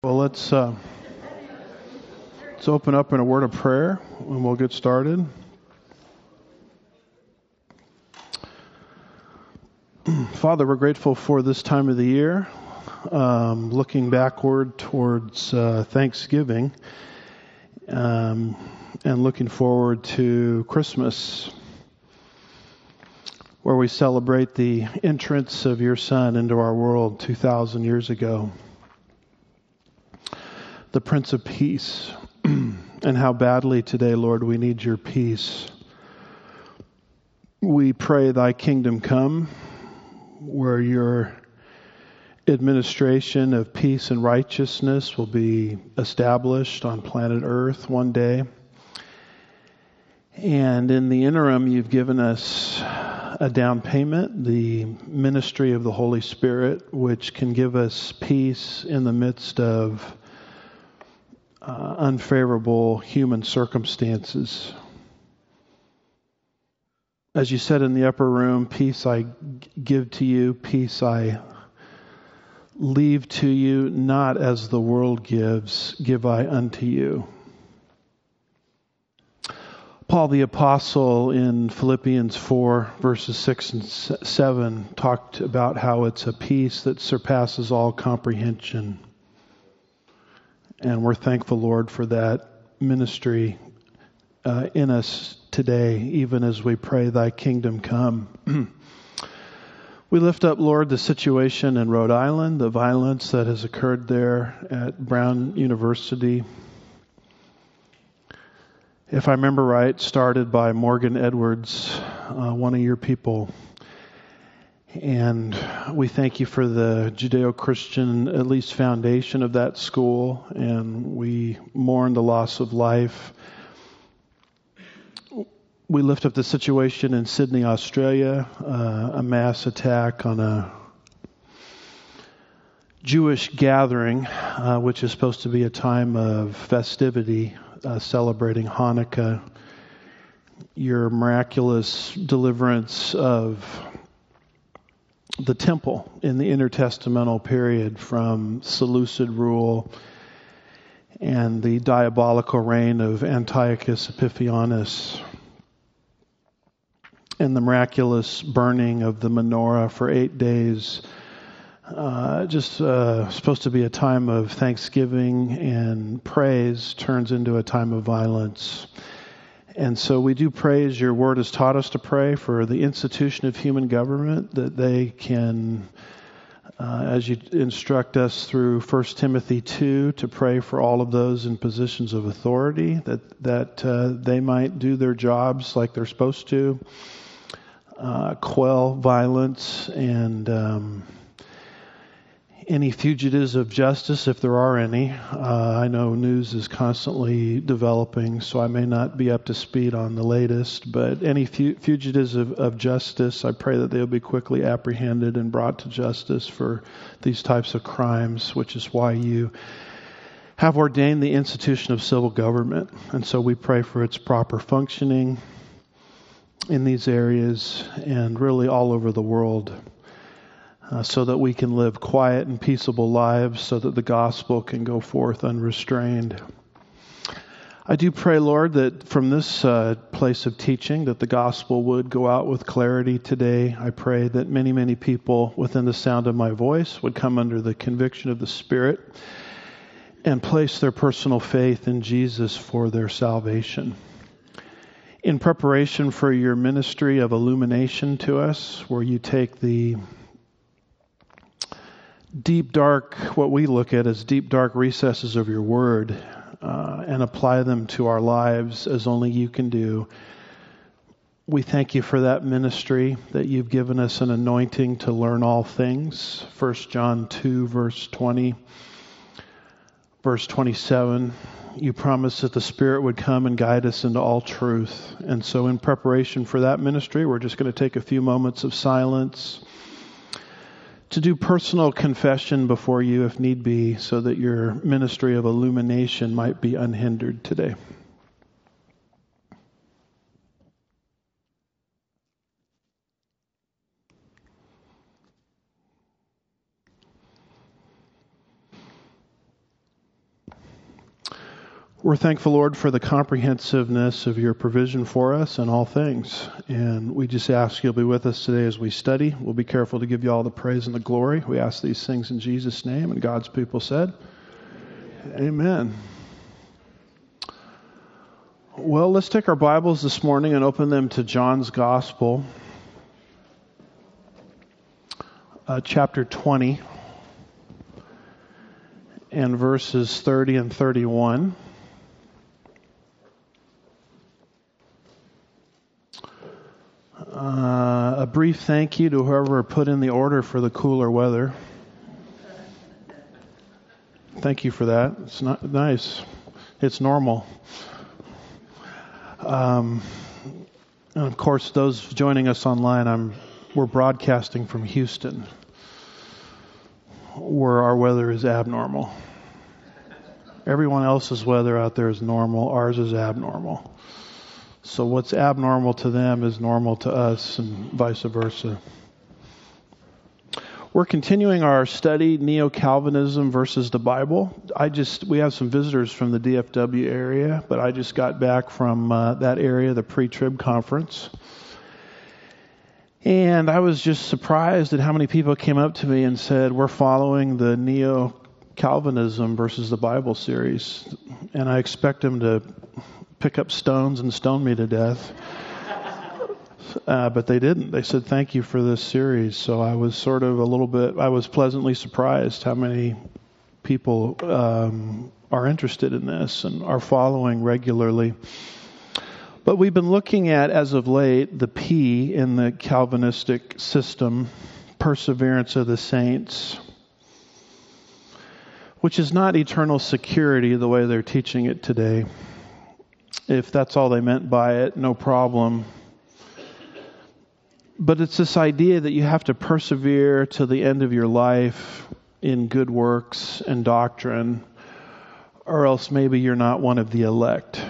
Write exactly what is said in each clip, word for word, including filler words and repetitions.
Well, let's uh, let's open up in a word of prayer, and we'll get started. Father, we're grateful for this time of the year, um, looking backward towards uh, Thanksgiving, um, and looking forward to Christmas, where we celebrate the entrance of your Son into our world two thousand years ago. The Prince of Peace, and how badly today, Lord, we need your peace. We pray thy kingdom come, where your administration of peace and righteousness will be established on planet Earth one day. And in the interim, you've given us a down payment, the ministry of the Holy Spirit, which can give us peace in the midst of Uh, unfavorable human circumstances. As you said in the upper room, peace I give to you, peace I leave to you, not as the world gives, give I unto you. Paul the Apostle in Philippians four, verses six and seven, talked about how it's a peace that surpasses all comprehension. And we're thankful, Lord, for that ministry uh, in us today, even as we pray thy kingdom come. We lift up, Lord, the situation in Rhode Island, the violence that has occurred there at Brown University. If I remember right, started by Morgan Edwards, uh, one of your people. And we thank you for the Judeo-Christian, at least, foundation of that school, and we mourn the loss of life. We lift up the situation in Sydney, Australia, uh, a mass attack on a Jewish gathering, uh, which is supposed to be a time of festivity, uh, celebrating Hanukkah, your miraculous deliverance of the temple in the intertestamental period from Seleucid rule and the diabolical reign of Antiochus Epiphanes, and the miraculous burning of the menorah for eight days. Uh, just uh, supposed to be a time of thanksgiving and praise turns into a time of violence. And so we do pray, as your word has taught us to pray, for the institution of human government, that they can, uh, as you instruct us through First Timothy two, to pray for all of those in positions of authority, that, that uh, they might do their jobs like they're supposed to, uh, quell violence, and um, any fugitives of justice, if there are any. Uh, I know news is constantly developing, so I may not be up to speed on the latest, but any fu- fugitives of, of justice, I pray that they'll be quickly apprehended and brought to justice for these types of crimes, which is why you have ordained the institution of civil government. And so we pray for its proper functioning in these areas and really all over the world. Uh, so that we can live quiet and peaceable lives, so that the gospel can go forth unrestrained. I do pray, Lord, that from this uh, place of teaching, that the gospel would go out with clarity today. I pray that many, many people within the sound of my voice would come under the conviction of the Spirit and place their personal faith in Jesus for their salvation. In preparation for your ministry of illumination to us, where you take the deep, dark, what we look at as deep, dark recesses of your word, uh, and apply them to our lives as only you can do. We thank you for that ministry, that you've given us an anointing to learn all things. First John two, verse twenty, verse twenty-seven, you promised that the Spirit would come and guide us into all truth. And so in preparation for that ministry, we're just going to take a few moments of silence to do personal confession before you if need be, so that your ministry of illumination might be unhindered today. We're thankful, Lord, for the comprehensiveness of your provision for us in all things. And we just ask you'll be with us today as we study. We'll be careful to give you all the praise and the glory. We ask these things in Jesus' name. And God's people said, Amen. Well, let's take our Bibles this morning and open them to John's Gospel, uh, chapter twenty, and verses thirty and thirty-one. Uh, a brief thank you to whoever put in the order for the cooler weather. Thank you for that. It's not nice. It's normal. Um, and of course, those joining us online, I'm we're broadcasting from Houston, where our weather is abnormal. Everyone else's weather out there is normal. Ours is abnormal. So what's abnormal to them is normal to us, and vice versa. We're continuing our study, Neo-Calvinism versus the Bible. I just we have some visitors from the D F W area, but I just got back from uh, that area, the pre-trib conference. And I was just surprised at how many people came up to me and said, we're following the Neo-Calvinism versus the Bible series. And I expect them to pick up stones and stone me to death. Uh, but they didn't. They said, thank you for this series. So I was sort of a little bit, I was pleasantly surprised how many people um, are interested in this and are following regularly. But we've been looking at, as of late, the P in the Calvinistic system, perseverance of the saints, which is not eternal security the way they're teaching it today. If that's all they meant by it, no problem. But it's this idea that you have to persevere to the end of your life in good works and doctrine, or else maybe you're not one of the elect.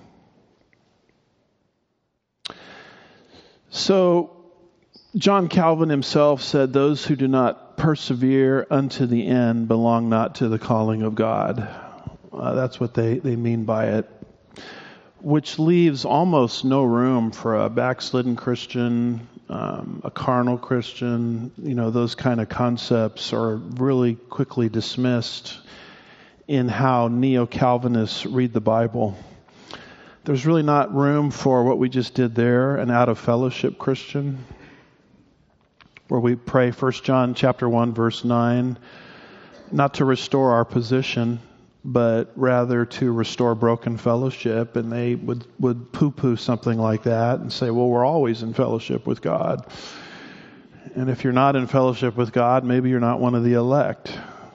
So, John Calvin himself said, those who do not persevere unto the end belong not to the calling of God. Uh, that's what they, they mean by it. Which leaves almost no room for a backslidden Christian, um, a carnal Christian. You know, those kind of concepts are really quickly dismissed in how Neo-Calvinists read the Bible. There's really not room for what we just did there, an out-of-fellowship Christian, where we pray First John chapter one, verse nine, not to restore our position, but rather to restore broken fellowship. And they would, would poo-poo something like that and say, well, we're always in fellowship with God. And if you're not in fellowship with God, maybe you're not one of the elect.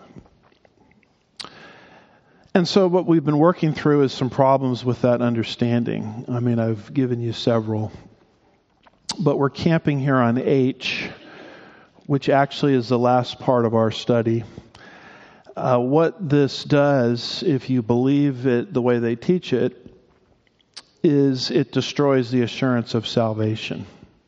And so what we've been working through is some problems with that understanding. I mean, I've given you several. But we're camping here on H, which actually is the last part of our study. Uh, what this does, if you believe it the way they teach it, is it destroys the assurance of salvation.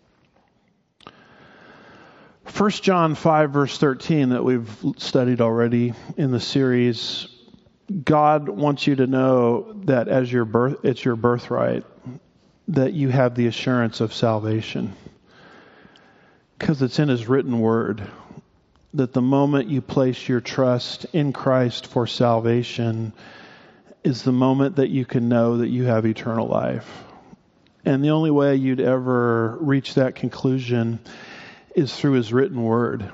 First John five, verse thirteen, that we've studied already in the series, God wants you to know that as your birth, it's your birthright, that you have the assurance of salvation. Because it's in His written word. That the moment you place your trust in Christ for salvation is the moment that you can know that you have eternal life. And the only way you'd ever reach that conclusion is through His written word.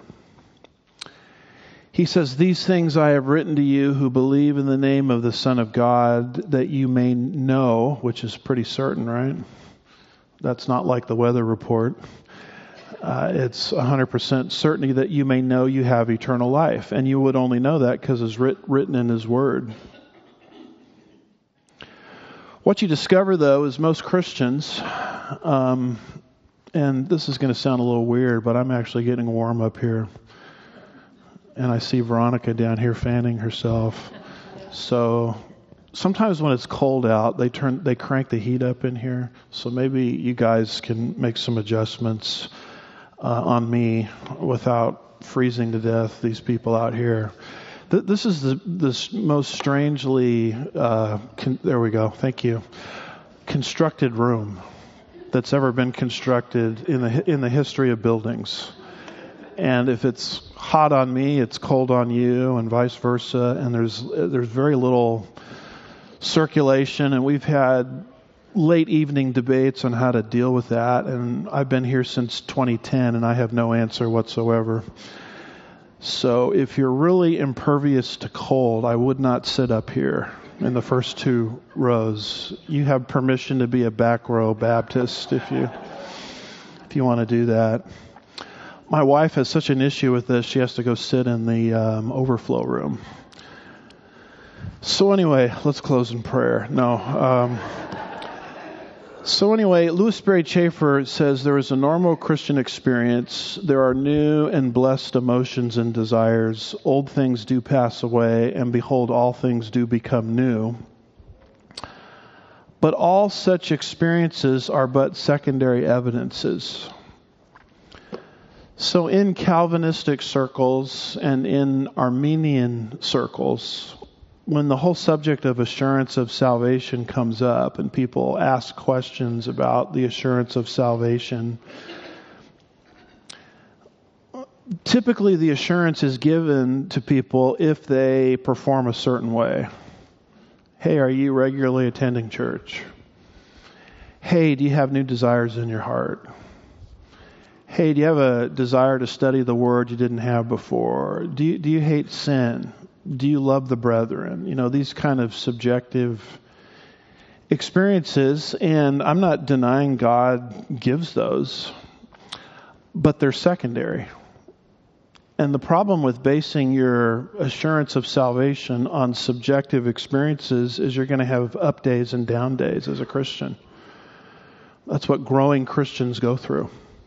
He says, these things I have written to you who believe in the name of the Son of God, that you may know, which is pretty certain, right? That's not like the weather report. Uh, it's one hundred percent certainty that you may know you have eternal life. And you would only know that because it's writ- written in His Word. What you discover, though, is most Christians, um, and this is going to sound a little weird, but I'm actually getting warm up here. And I see Veronica down here fanning herself. So sometimes when it's cold out, they turn they crank the heat up in here. So maybe you guys can make some adjustments Uh, on me without freezing to death these people out here. Th- this is the this most strangely, uh, con- there we go, thank you, constructed room that's ever been constructed in the in the history of buildings. And if it's hot on me, it's cold on you, and vice versa. And there's there's very little circulation, and we've had late evening debates on how to deal with that. And I've been here since twenty ten, and I have no answer whatsoever. So if you're really impervious to cold, I would not sit up here in the first two rows. You have permission to be a back row Baptist if you if you want to do that. My wife has such an issue with this, she has to go sit in the um, overflow room. So anyway, let's close in prayer. No. Um, so anyway, Louis Berry Chafer says there is a normal Christian experience. There are new and blessed emotions and desires. Old things do pass away, and behold, all things do become new. But all such experiences are but secondary evidences. So in Calvinistic circles and in Arminian circles, when the whole subject of assurance of salvation comes up and people ask questions about the assurance of salvation, typically the assurance is given to people if they perform a certain way. Hey, are you regularly attending church? Hey, do you have new desires in your heart? Hey, do you have a desire to study the Word you didn't have before? Do you, do you hate sin? Do you love the brethren? You know, these kind of subjective experiences, and I'm not denying God gives those, but they're secondary. And the problem with basing your assurance of salvation on subjective experiences is you're going to have up days and down days as a Christian. That's what growing Christians go through.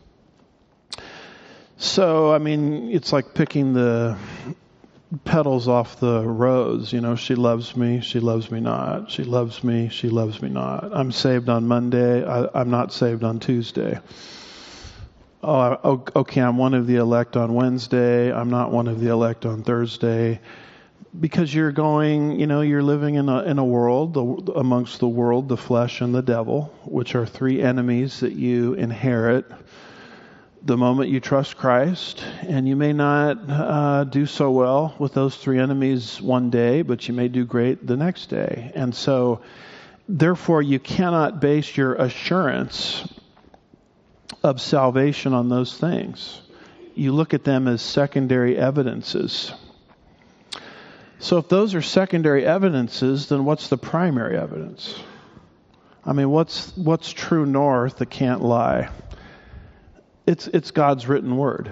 So, I mean, it's like picking the petals off the rose. You know, she loves me, she loves me not. She loves me, she loves me not. I'm saved on Monday, I, I'm not saved on Tuesday. Oh, okay, I'm one of the elect on Wednesday, I'm not one of the elect on Thursday. Because you're going, you know, you're living in a in a world, the, amongst the world, the flesh, and the devil, which are three enemies that you inherit the moment you trust Christ. And you may not uh, do so well with those three enemies one day, but you may do great the next day. And so, therefore, you cannot base your assurance of salvation on those things. You look at them as secondary evidences. So if those are secondary evidences, then what's the primary evidence? I mean, what's what's true north that can't lie? It's it's God's written word.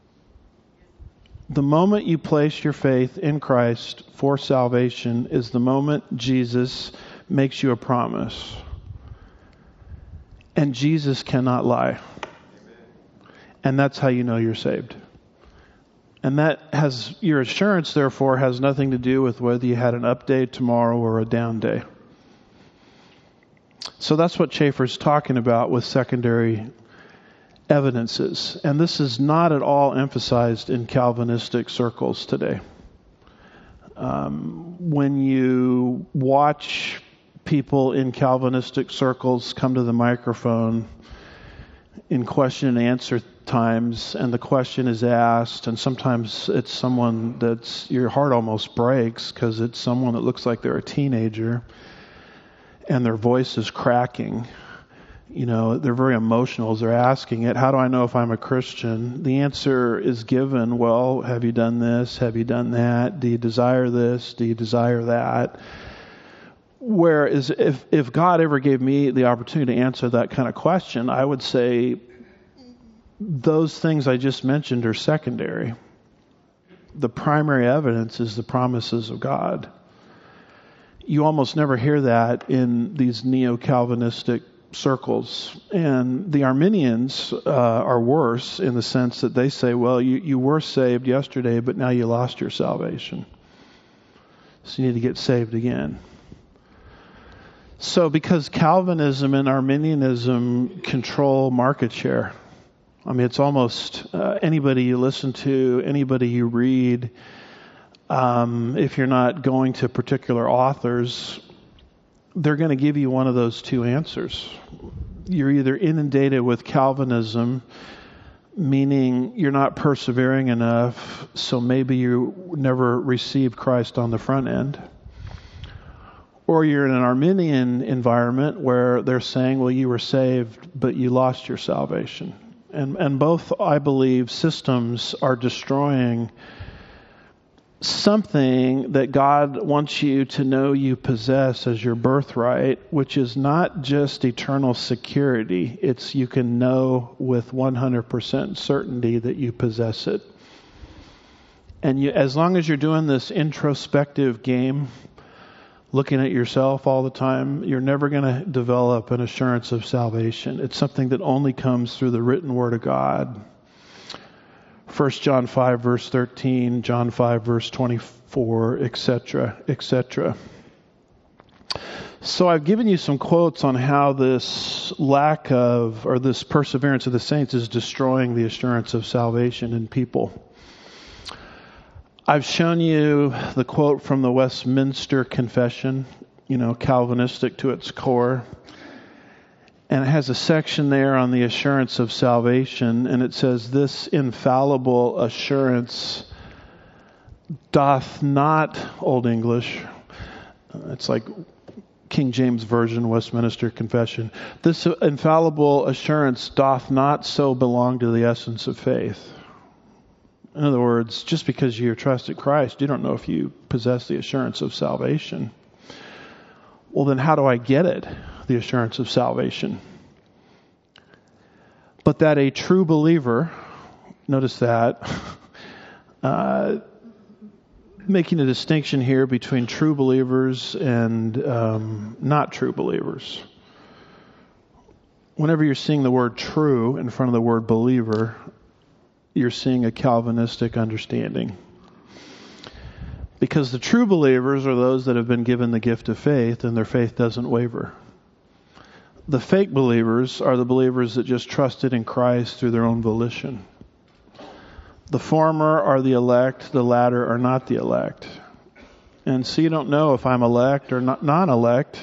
The moment you place your faith in Christ for salvation is the moment Jesus makes you a promise. And Jesus cannot lie. And that's how you know you're saved. And that has, your assurance, therefore, has nothing to do with whether you had an up day tomorrow or a down day. So that's what Chafer's talking about with secondary evidences. And this is not at all emphasized in Calvinistic circles today. Um, when you watch people in Calvinistic circles come to the microphone in question and answer times, and the question is asked, and sometimes it's someone that's, your heart almost breaks because it's someone that looks like they're a teenager and their voice is cracking. You know, they're very emotional as they're asking it. How do I know if I'm a Christian? The answer is given, well, have you done this? Have you done that? Do you desire this? Do you desire that? Whereas if, if God ever gave me the opportunity to answer that kind of question, I would say those things I just mentioned are secondary. The primary evidence is the promises of God. You almost never hear that in these neo-Calvinistic circles. And the Arminians uh, are worse in the sense that they say, well, you, you were saved yesterday, but now you lost your salvation. So you need to get saved again. So because Calvinism and Arminianism control market share, I mean, it's almost uh, anybody you listen to, anybody you read, Um, if you're not going to particular authors, they're going to give you one of those two answers. You're either inundated with Calvinism, meaning you're not persevering enough, so maybe you never received Christ on the front end. Or you're in an Arminian environment where they're saying, well, you were saved, but you lost your salvation. And, and both, I believe, systems are destroying something that God wants you to know you possess as your birthright, which is not just eternal security. It's you can know with one hundred percent certainty that you possess it. And you, as long as you're doing this introspective game, looking at yourself all the time, you're never going to develop an assurance of salvation. It's something that only comes through the written Word of God. First John five, verse thirteen, John five, verse twenty-four, et cetera, et cetera. So I've given you some quotes on how this lack of, or this perseverance of the saints is destroying the assurance of salvation in people. I've shown you the quote from the Westminster Confession, you know, Calvinistic to its core. And it has a section there on the assurance of salvation, and it says, this infallible assurance doth not, Old English, uh, it's like King James Version, Westminster Confession, this infallible assurance doth not so belong to the essence of faith. In other words, just because you trusted Christ, you don't know if you possess the assurance of salvation. Well, then how do I get it? The assurance of salvation. But that a true believer, notice that, uh, making a distinction here between true believers and um, not true believers. Whenever you're seeing the word true in front of the word believer, you're seeing a Calvinistic understanding. Because the true believers are those that have been given the gift of faith, and their faith doesn't waver. The fake believers are the believers that just trusted in Christ through their own volition. The former are the elect, the latter are not the elect. And so you don't know if I'm elect or not non-elect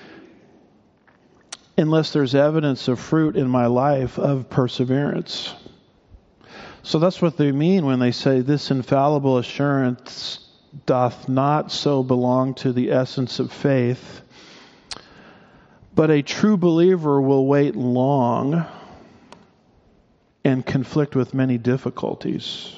unless there's evidence of fruit in my life of perseverance. So that's what they mean when they say this infallible assurance doth not so belong to the essence of faith, but a true believer will wait long and conflict with many difficulties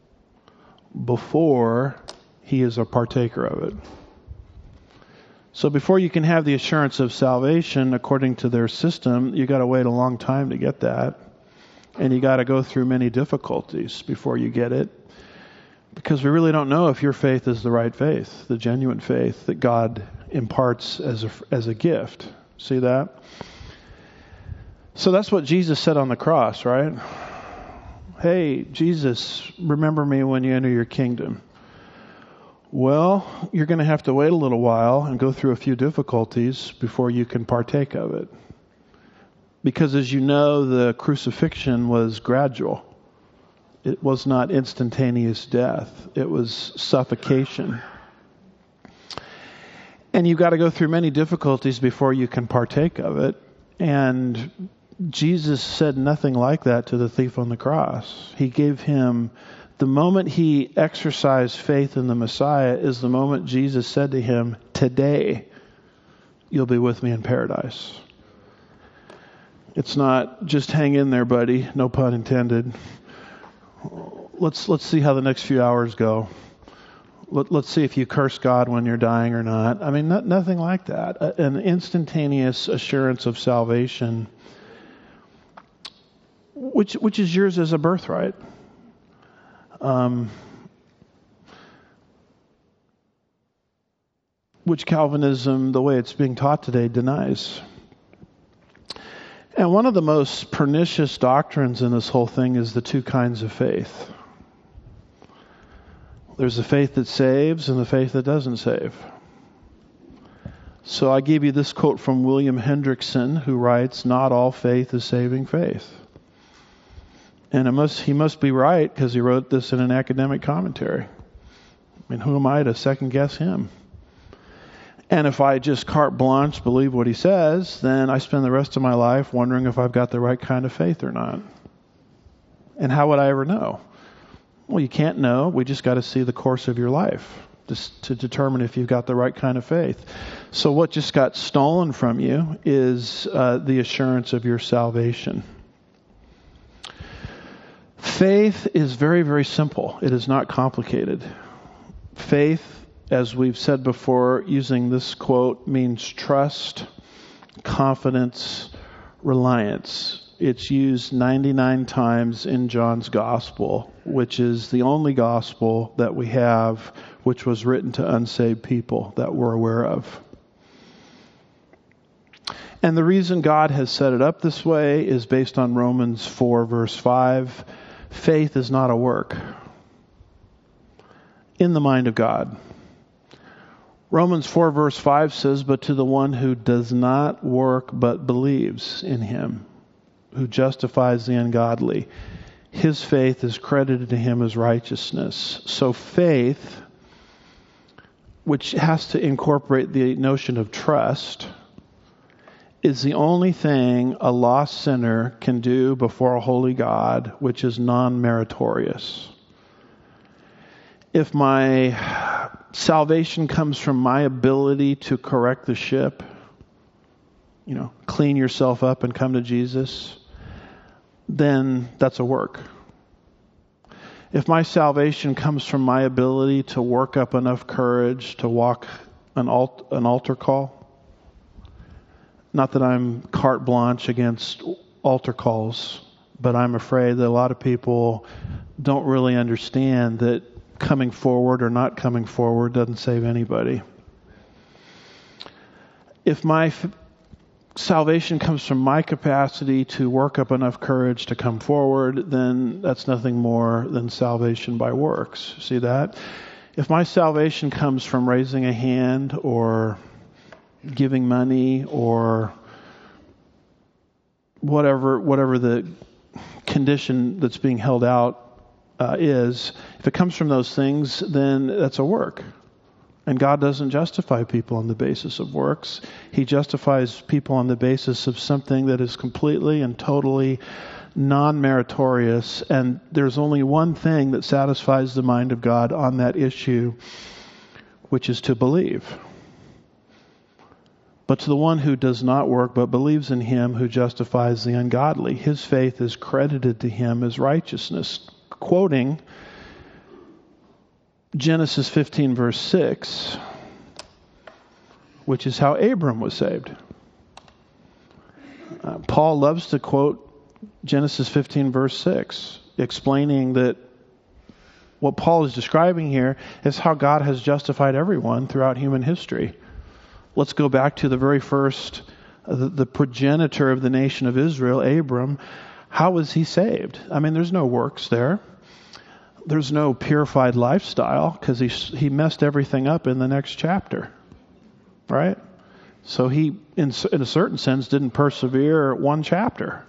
before he is a partaker of it. So before you can have the assurance of salvation according to their system, you got to wait a long time to get that. And you got to go through many difficulties before you get it. Because we really don't know if your faith is the right faith, the genuine faith that God imparts as a, as a gift. See that? So that's what Jesus said on the cross, right? Hey, Jesus, remember me when you enter your kingdom. Well, you're going to have to wait a little while and go through a few difficulties before you can partake of it. Because as you know, the crucifixion was gradual. It was not instantaneous death. It was suffocation. And you've got to go through many difficulties before you can partake of it. And Jesus said nothing like that to the thief on the cross. He gave him, the moment he exercised faith in the Messiah is the moment Jesus said to him, today you'll be with me in paradise. It's not just hang in there, buddy. No pun intended. Let's let's see how the next few hours go. Let, let's see if you curse God when you're dying or not. I mean, not, nothing like that. An instantaneous assurance of salvation, which which is yours as a birthright. Um, which Calvinism, the way it's being taught today, denies. And one of the most pernicious doctrines in this whole thing is the two kinds of faith. There's the faith that saves and the faith that doesn't save. So I gave you this quote from William Hendrickson, who writes, "Not all faith is saving faith." And it must, he must be right, because he wrote this in an academic commentary. I mean, who am I to second guess him? And if I just carte blanche believe what he says, then I spend the rest of my life wondering if I've got the right kind of faith or not. And how would I ever know? Well, you can't know. We just got to see the course of your life just to determine if you've got the right kind of faith. So what just got stolen from you is uh, the assurance of your salvation. Faith is very, very simple. It is not complicated. Faith, as we've said before, using this quote, means trust, confidence, reliance. It's used ninety-nine times in John's Gospel, which is the only Gospel that we have which was written to unsaved people that we're aware of. And the reason God has set it up this way is based on Romans four, verse five. Faith is not a work in the mind of God. Romans four, verse five says, "But to the one who does not work but believes in him, who justifies the ungodly, his faith is credited to him as righteousness." So faith, which has to incorporate the notion of trust, is the only thing a lost sinner can do before a holy God, which is non-meritorious. If my salvation comes from my ability to correct the ship, you know, clean yourself up and come to Jesus, then that's a work. If my salvation comes from my ability to work up enough courage to walk an, alt- an altar call, not that I'm carte blanche against altar calls, but I'm afraid that a lot of people don't really understand that coming forward or not coming forward doesn't save anybody. If my f- salvation comes from my capacity to work up enough courage to come forward, then that's nothing more than salvation by works. See that? If my salvation comes from raising a hand or giving money or whatever whatever the condition that's being held out uh, is, if it comes from those things, then that's a work. And God doesn't justify people on the basis of works. He justifies people on the basis of something that is completely and totally non-meritorious. And there's only one thing that satisfies the mind of God on that issue, which is to believe. But to the one who does not work but believes in him who justifies the ungodly, his faith is credited to him as righteousness. Quoting Genesis fifteen, verse six, which is how Abram was saved. Uh, Paul loves to quote Genesis fifteen, verse six, explaining that what Paul is describing here is how God has justified everyone throughout human history. Let's go back to the very first, uh, the, the progenitor of the nation of Israel, Abram. How was he saved? I mean, there's no works there. There's no purified lifestyle because he he messed everything up in the next chapter, right? So he, in in a certain sense, didn't persevere one chapter.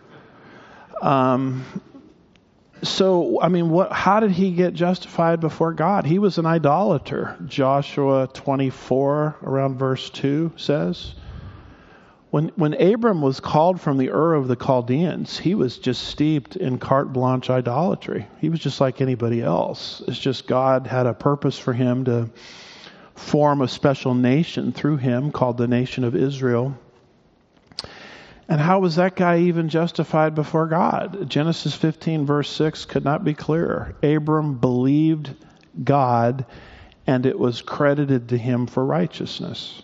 Um. So I mean, what? How did he get justified before God? He was an idolater. Joshua twenty-four, around verse two, says. When when Abram was called from the Ur of the Chaldeans, he was just steeped in carte blanche idolatry. He was just like anybody else. It's just God had a purpose for him to form a special nation through him called the nation of Israel. And how was that guy even justified before God? Genesis fifteen, verse six could not be clearer. Abram believed God, and it was credited to him for righteousness.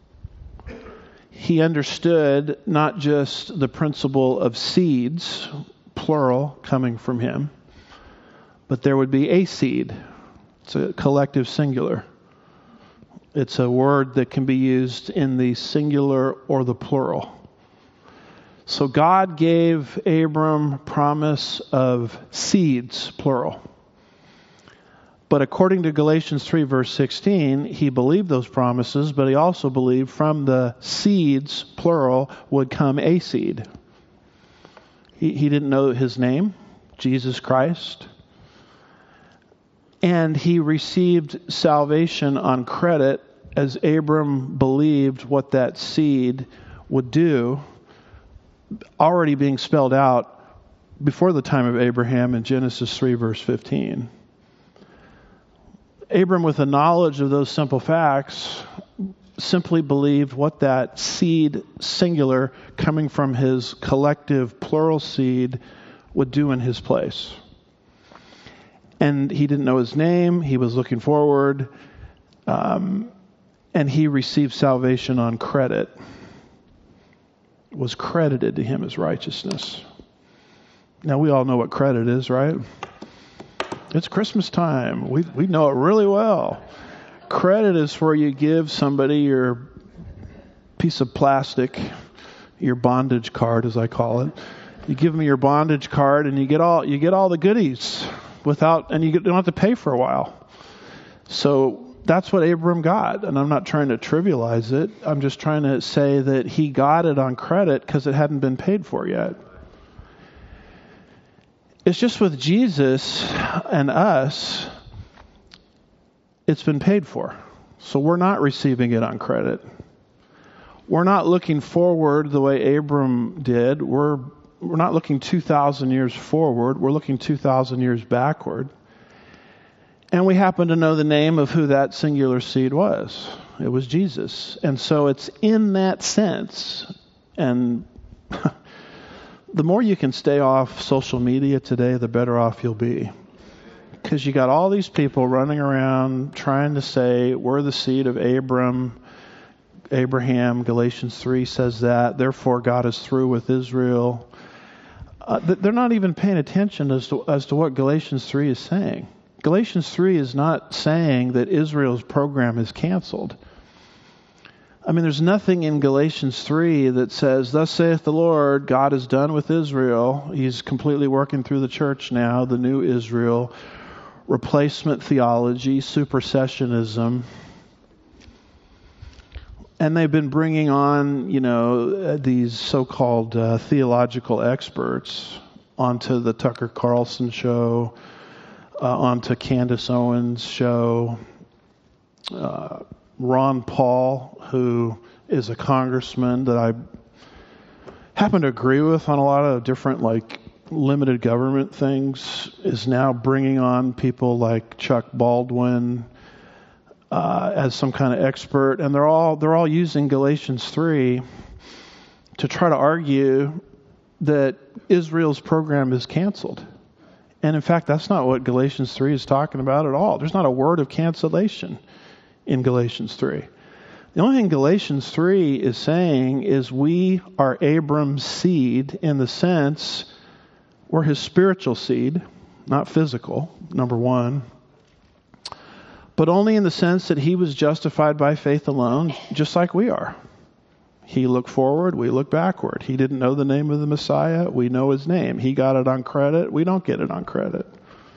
He understood not just the principle of seeds, plural, coming from him, but there would be a seed. It's a collective singular. It's a word that can be used in the singular or the plural. So God gave Abram promise of seeds, plural. But according to Galatians three, verse sixteen, he believed those promises, but he also believed from the seeds, plural, would come a seed. He, he didn't know his name, Jesus Christ. And he received salvation on credit as Abram believed what that seed would do, already being spelled out before the time of Abraham in Genesis three, verse fifteen. Abram, with the knowledge of those simple facts, simply believed what that seed, singular, coming from his collective plural seed, would do in his place. And he didn't know his name. He was looking forward. Um, and he received salvation on credit. It was credited to him as righteousness. Now, we all know what credit is, right? It's Christmas time. We we know it really well. Credit is where you give somebody your piece of plastic, your bondage card, as I call it. You give them your bondage card, and you get all you get all the goodies without, and you don't have to pay for a while. So that's what Abram got, and I'm not trying to trivialize it. I'm just trying to say that he got it on credit because it hadn't been paid for yet. It's just with Jesus and us, it's been paid for. So we're not receiving it on credit. We're not looking forward the way Abram did. We're we're not looking two thousand years forward. We're looking two thousand years backward. And we happen to know the name of who that singular seed was. It was Jesus. And so it's in that sense. And the more you can stay off social media today, the better off you'll be. Because you got all these people running around trying to say, we're the seed of Abram, Abraham. Galatians three says that. Therefore, God is through with Israel. Uh, they're not even paying attention as to, as to what Galatians three is saying. Galatians three is not saying that Israel's program is canceled. I mean, there's nothing in Galatians three that says, thus saith the Lord, God is done with Israel. He's completely working through the church now, the new Israel. Replacement theology, supersessionism. And they've been bringing on, you know, these so-called uh, theological experts onto the Tucker Carlson show, uh, onto Candace Owens' show. Uh, Ron Paul, who is a congressman that I happen to agree with on a lot of different, like, limited government things, is now bringing on people like Chuck Baldwin uh, as some kind of expert, and they're all they're all using Galatians three to try to argue that Israel's program is canceled. And in fact, that's not what Galatians three is talking about at all. There's not a word of cancellation in Galatians three. The only thing Galatians three is saying is we are Abram's seed in the sense we're his spiritual seed, not physical, number one. But only in the sense that he was justified by faith alone, just like we are. He looked forward, we look backward. He didn't know the name of the Messiah, we know his name. He got it on credit, we don't get it on credit.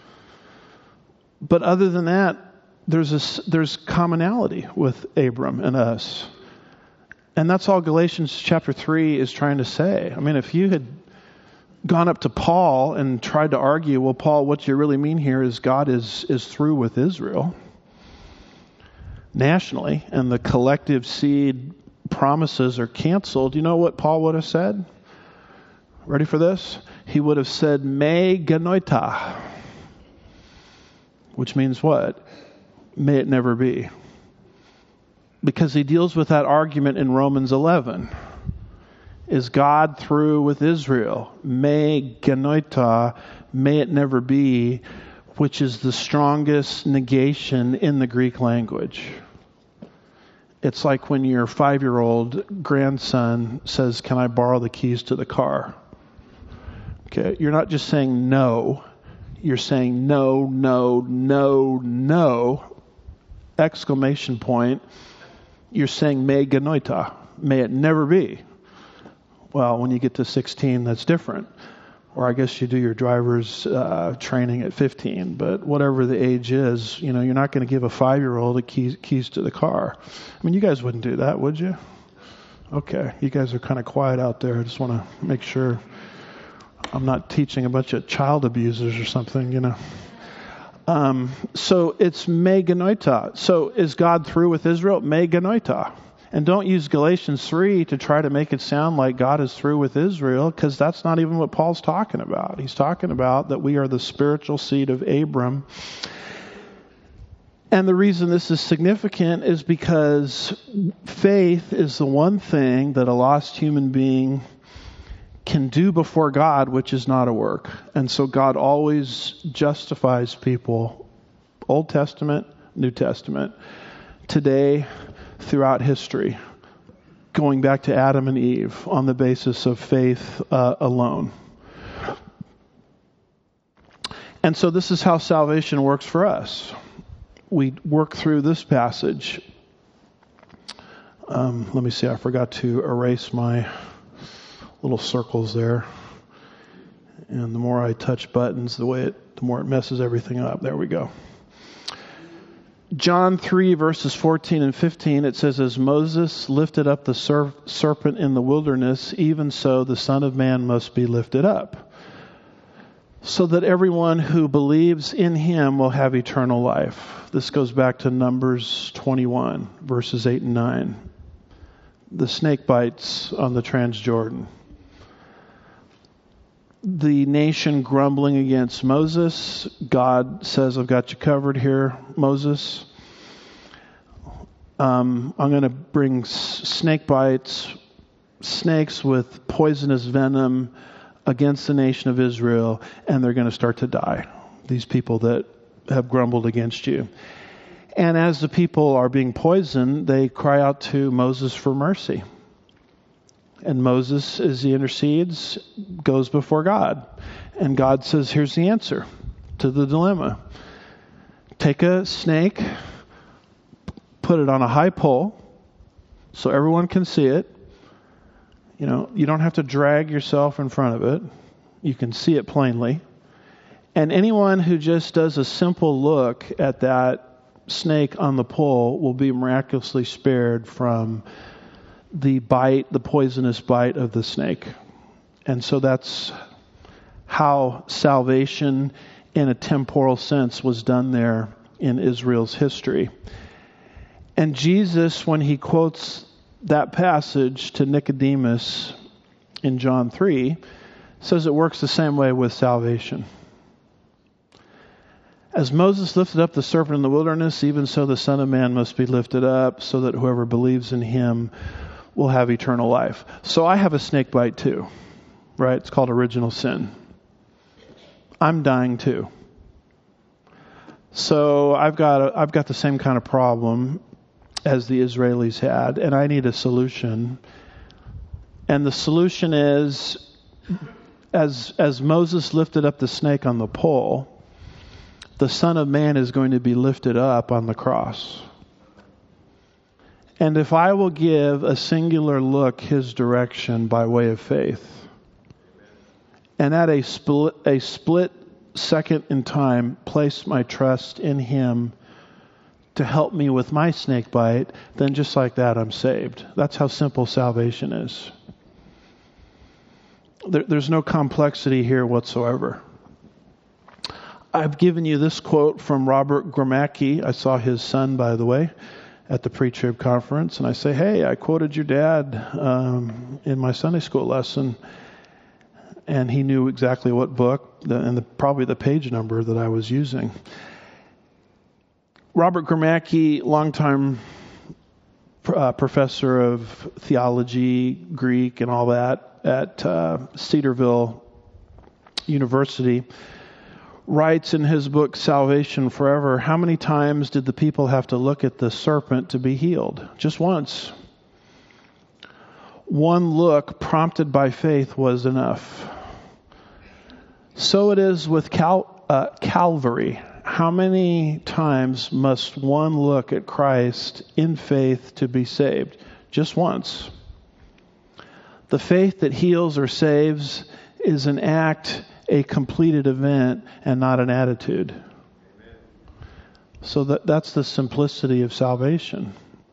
But other than that, there's a, there's commonality with Abram and us. And that's all Galatians chapter three is trying to say. I mean, if you had gone up to Paul and tried to argue, well, Paul, what you really mean here is God is, is through with Israel nationally, and the collective seed promises are canceled. You know what Paul would have said? Ready for this? He would have said, me genoita, which means what? May it never be. Because he deals with that argument in Romans eleven. Is God through with Israel? Me genoita, may it never be, which is the strongest negation in the Greek language. It's like when your five-year-old grandson says, can I borrow the keys to the car? Okay, you're not just saying no. You're saying no, no, no, no, exclamation point. You're saying me genoita, may it never be. Well, when you get to sixteen, that's different. Or I guess you do your driver's uh, training at fifteen. But whatever the age is, you know, you're not going to give a five-year-old a keys, keys to the car. I mean, you guys wouldn't do that, would you? Okay, you guys are kind of quiet out there. I just want to make sure I'm not teaching a bunch of child abusers or something, you know. Um, so it's me genoita. So is God through with Israel? Me genoita. And don't use Galatians three to try to make it sound like God is through with Israel, because that's not even what Paul's talking about. He's talking about that we are the spiritual seed of Abram. And the reason this is significant is because faith is the one thing that a lost human being can do before God, which is not a work. And so God always justifies people, Old Testament, New Testament, today, throughout history, going back to Adam and Eve on the basis of faith uh, alone. And so this is how salvation works for us. We work through this passage. Um, let me see, I forgot to erase my little circles there. And the more I touch buttons, the way it, the more it messes everything up. There we go. John three, verses fourteen and fifteen, it says, as Moses lifted up the ser- serpent in the wilderness, even so the Son of Man must be lifted up, so that everyone who believes in him will have eternal life. This goes back to Numbers twenty-one, verses eight and nine. The snake bites on the Transjordan. The nation grumbling against Moses. God says, I've got you covered here, Moses. Um, I'm going to bring s- snake bites, snakes with poisonous venom against the nation of Israel, and they're going to start to die. These people that have grumbled against you. And as the people are being poisoned, they cry out to Moses for mercy. And Moses, as he intercedes, goes before God. And God says, here's the answer to the dilemma. Take a snake, put it on a high pole so everyone can see it. You know, you don't have to drag yourself in front of it. You can see it plainly. And anyone who just does a simple look at that snake on the pole will be miraculously spared from the bite, the poisonous bite of the snake. And so that's how salvation in a temporal sense was done there in Israel's history. And Jesus, when he quotes that passage to Nicodemus in John three, says it works the same way with salvation. As Moses lifted up the serpent in the wilderness, even so the Son of Man must be lifted up, so that whoever believes in him will have eternal life. So I have a snake bite too, right? It's called original sin. I'm dying too. So I've got a, I've got the same kind of problem as the Israelis had, and I need a solution. And the solution is, as as Moses lifted up the snake on the pole, the Son of Man is going to be lifted up on the cross. And if I will give a singular look his direction by way of faith, and at a split, a split second in time, place my trust in him to help me with my snake bite, then just like that, I'm saved. That's how simple salvation is. There, there's no complexity here whatsoever. I've given you this quote from Robert Gromacki. I saw his son, by the way, at the pre-trib conference, and I say, hey, I quoted your dad um, in my Sunday school lesson, and he knew exactly what book the, and the, probably the page number that I was using. Robert Gromacki, longtime uh, professor of theology, Greek, and all that at uh, Cedarville University, writes in his book, Salvation Forever, how many times did the people have to look at the serpent to be healed? Just once. One look prompted by faith was enough. So it is with Cal- uh, Calvary. How many times must one look at Christ in faith to be saved? Just once. The faith that heals or saves is an act, a completed event, and not an attitude. So that, that's the simplicity of salvation.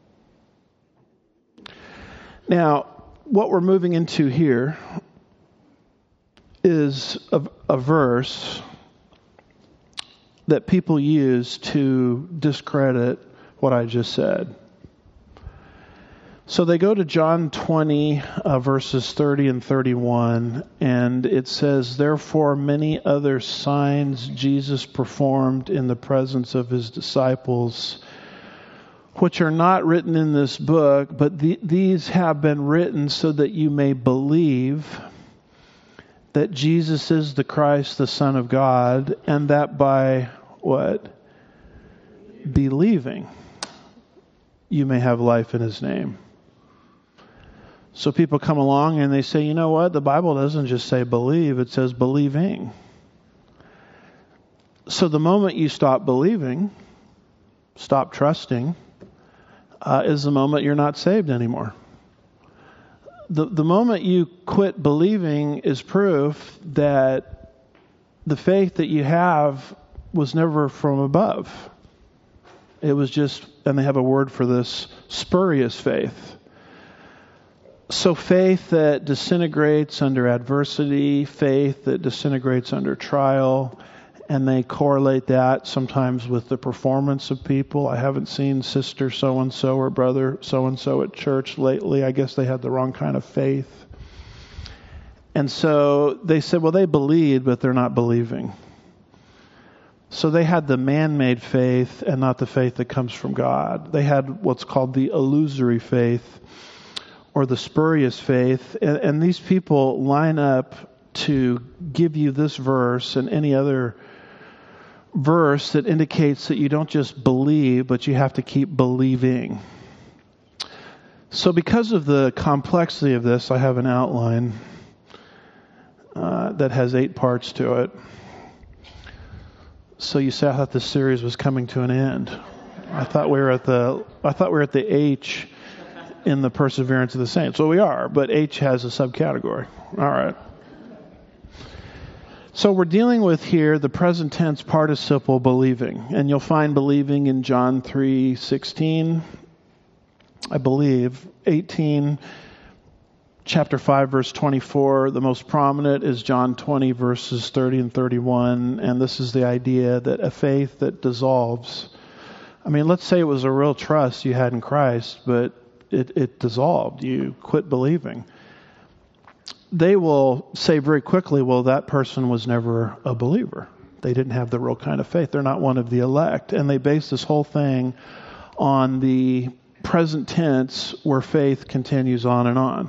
Now, what we're moving into here is a, a verse that people use to discredit what I just said. So they go to John twenty, uh, verses thirty and thirty-one, and it says, "Therefore many other signs Jesus performed in the presence of his disciples, which are not written in this book, but the, these have been written so that you may believe that Jesus is the Christ, the Son of God, and that by," what? "Believing, you may have life in his name." So people come along and they say, you know what? The Bible doesn't just say believe, it says believing. So the moment you stop believing, stop trusting, uh, is the moment you're not saved anymore. The, the moment you quit believing is proof that the faith that you have was never from above. It was just, and they have a word for this, spurious faith. So faith that disintegrates under adversity, faith that disintegrates under trial, and they correlate that sometimes with the performance of people. I haven't seen sister so-and-so or brother so-and-so at church lately. I guess they had the wrong kind of faith. And so they said, well, they believed, but they're not believing. So they had the man-made faith and not the faith that comes from God. They had what's called the illusory faith, or the spurious faith, and, and these people line up to give you this verse and any other verse that indicates that you don't just believe, but you have to keep believing. So because of the complexity of this, I have an outline uh, that has eight parts to it. So you say, I thought this series was coming to an end. I thought we were at the I thought we were at the H in the perseverance of the saints. Well, we are, but H has a subcategory. All right. So we're dealing with here the present tense participle believing. And you'll find believing in John three sixteen, I believe, eighteen, chapter five, verse twenty-four. The most prominent is John twenty, verses thirty and thirty-one. And this is the idea that a faith that dissolves. I mean, let's say it was a real trust you had in Christ, but It, it dissolved. You quit believing. They will say very quickly, well, that person was never a believer. They didn't have the real kind of faith. They're not one of the elect. And they base this whole thing on the present tense where faith continues on and on.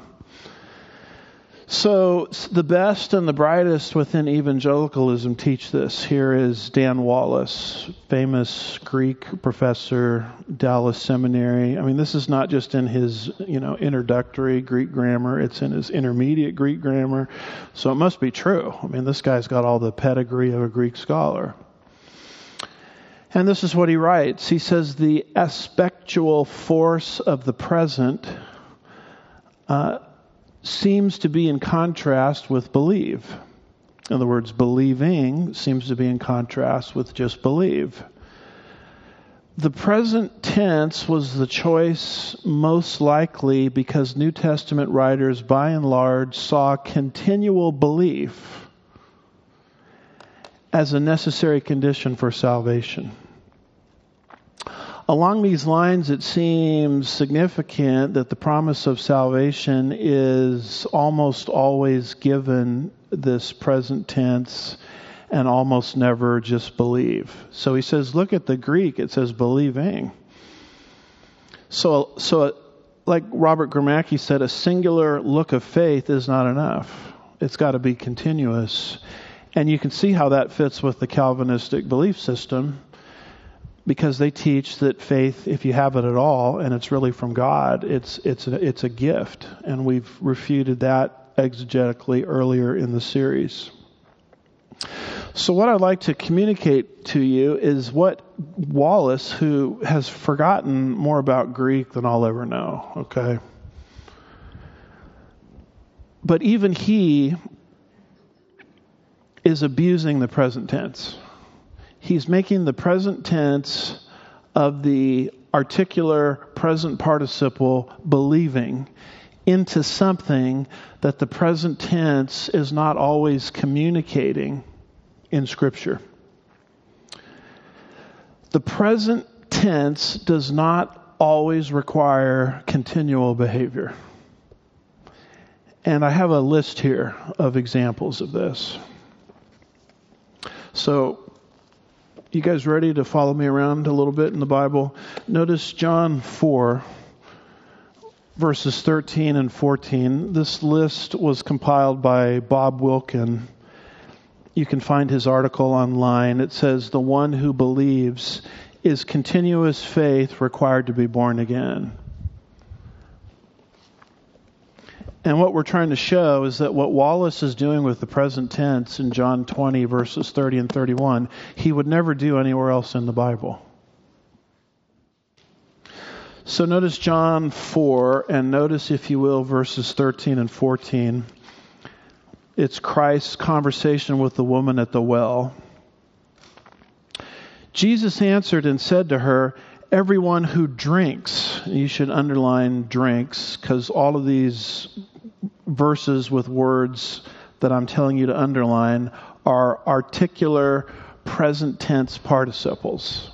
So the best and the brightest within evangelicalism teach this. Here is Dan Wallace, famous Greek professor, Dallas Seminary. I mean, this is not just in his, you know, introductory Greek grammar. It's in his intermediate Greek grammar. So it must be true. I mean, this guy's got all the pedigree of a Greek scholar. And this is what he writes. He says, the aspectual force of the present uh, seems to be in contrast with believe. In other words, believing seems to be in contrast with just believe. The present tense was the choice most likely because New Testament writers by and large saw continual belief as a necessary condition for salvation. Along these lines, it seems significant that the promise of salvation is almost always given this present tense and almost never just believe. So he says, look at the Greek, it says believing. So, so like Robert Gramacki said, a singular look of faith is not enough. It's got to be continuous. And you can see how that fits with the Calvinistic belief system, because they teach that faith, if you have it at all, and it's really from God, it's it's a, it's a gift. And we've refuted that exegetically earlier in the series. So what I'd like to communicate to you is what Wallace, who has forgotten more about Greek than I'll ever know, okay? But even he is abusing the present tense. He's making the present tense of the articular present participle believing into something that the present tense is not always communicating in Scripture. The present tense does not always require continual behavior. And I have a list here of examples of this. So, you guys ready to follow me around a little bit in the Bible? Notice John four, verses thirteen and fourteen. This list was compiled by Bob Wilkin. You can find his article online. It says, "The one who believes is continuous faith required to be born again." And what we're trying to show is that what Wallace is doing with the present tense in John twenty, verses thirty and thirty-one, he would never do anywhere else in the Bible. So notice John four, and notice, if you will, verses thirteen and fourteen. It's Christ's conversation with the woman at the well. Jesus answered and said to her, "Everyone who drinks," you should underline drinks, because all of these verses with words that I'm telling you to underline are articular present tense participles.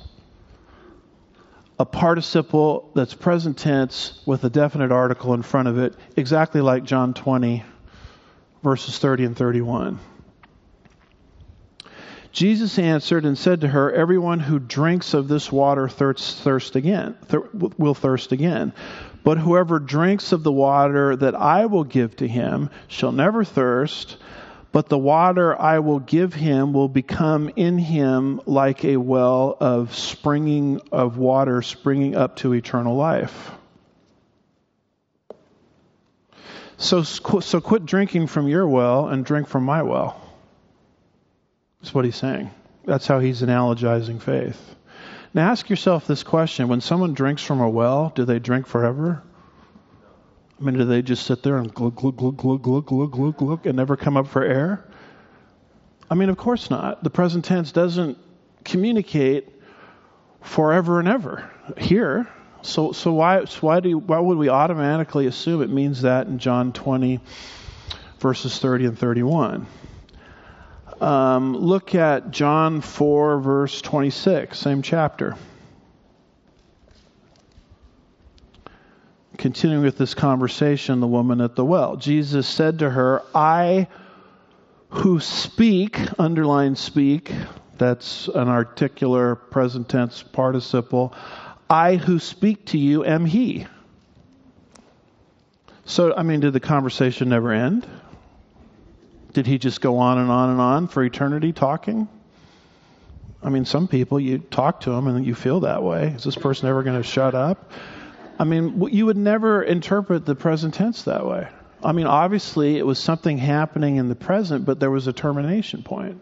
A participle that's present tense with a definite article in front of it, exactly like John twenty, verses thirty and thirty-one. Jesus answered and said to her, "Everyone who drinks of this water thirsts thirst again, thir- will thirst again. But whoever drinks of the water that I will give to him shall never thirst, but the water I will give him will become in him like a well of springing of water springing up to eternal life." So, so quit drinking from your well and drink from my well. That's what he's saying. That's how he's analogizing faith. Now ask yourself this question. When someone drinks from a well, do they drink forever? I mean, do they just sit there and glug, glug, glug, glug, glug, glug, glug, glug, and never come up for air? I mean, of course not. The present tense doesn't communicate forever and ever here. So, so why, so why do you, why would we automatically assume it means that in John twenty, verses thirty and thirty-one? Um, look at John four, verse twenty-six, same chapter. Continuing with this conversation, the woman at the well. Jesus said to her, "I who speak," underline speak, that's an articular present tense participle, "I who speak to you am he." So, I mean, did the conversation never end? Did he just go on and on and on for eternity talking? I mean, some people, you talk to them and you feel that way. Is this person ever going to shut up? I mean, you would never interpret the present tense that way. I mean, obviously it was something happening in the present, but there was a termination point.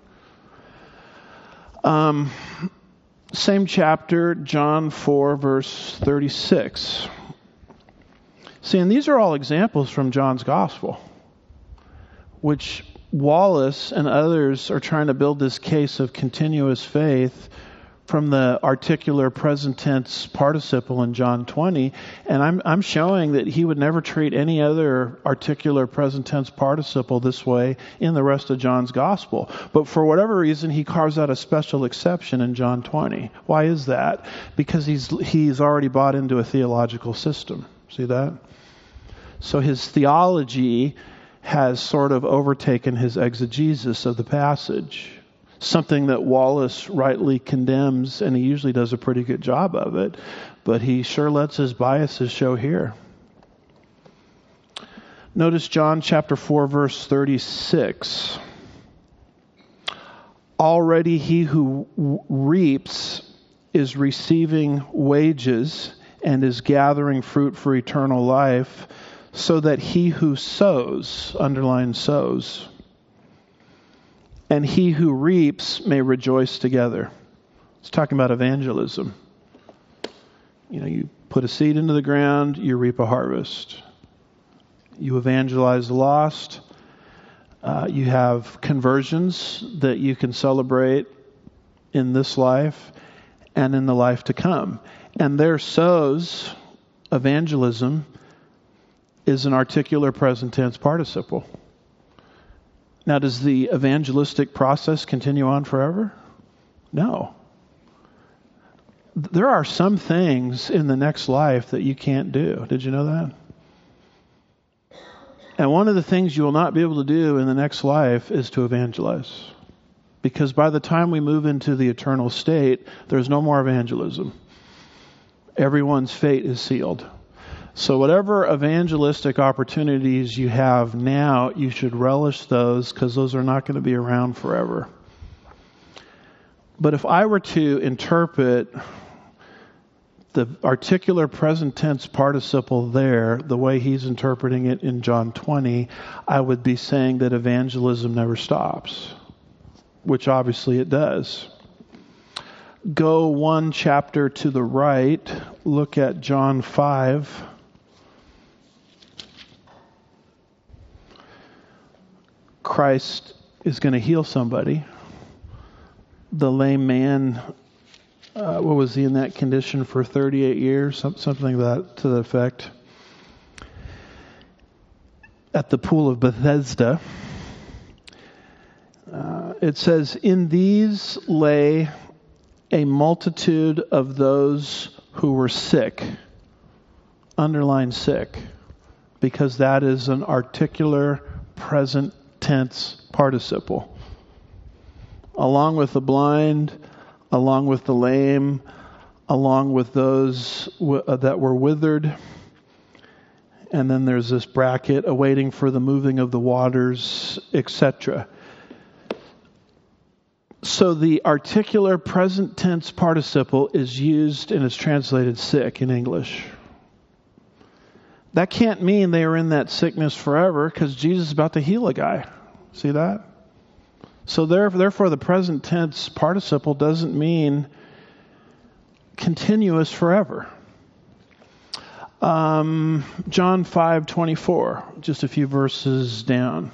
Um, same chapter, John four, verse thirty-six. See, and these are all examples from John's Gospel, which Wallace and others are trying to build this case of continuous faith from the articular present tense participle in John twenty, and I'm I'm showing that he would never treat any other articular present tense participle this way in the rest of John's Gospel. But for whatever reason, he carves out a special exception in John twenty. Why is that? Because he's he's already bought into a theological system. See that? So his theology has sort of overtaken his exegesis of the passage. Something that Wallace rightly condemns, and he usually does a pretty good job of it, but he sure lets his biases show here. Notice John chapter four, verse thirty-six. "Already he who reaps is receiving wages and is gathering fruit for eternal life, so that he who sows," underline sows, "and he who reaps may rejoice together." It's talking about evangelism. You know, you put a seed into the ground, you reap a harvest. You evangelize the lost. Uh, you have conversions that you can celebrate in this life and in the life to come. And there sows, evangelism, is an articular present tense participle. Now, does the evangelistic process continue on forever? No. there are some things in the next life that you can't do. Did you know that? And one of the things you will not be able to do in the next life is to evangelize. Because by the time we move into the eternal state, there's no more evangelism. Everyone's fate is sealed. So whatever evangelistic opportunities you have now, you should relish those, because those are not going to be around forever. But if I were to interpret the articular present tense participle there, the way he's interpreting it in John twenty, I would be saying that evangelism never stops, which obviously it does. Go one chapter to the right, look at John five. Christ is going to heal somebody. The lame man, uh, what was he in that condition for thirty-eight years? Something like that to the effect. At the pool of Bethesda. Uh, it says, in these lay a multitude of those who were sick. Underline sick. Because that is an articular present tense participle. Along with the blind, along with the lame, along with those w- uh, that were withered. And then there's this bracket, awaiting for the moving of the waters, et cetera. So the articular present tense participle is used and is translated sick in English. That can't mean they are in that sickness forever, because Jesus is about to heal a guy. See that? So therefore the present tense participle doesn't mean continuous forever. Um, John five twenty-four, just a few verses down.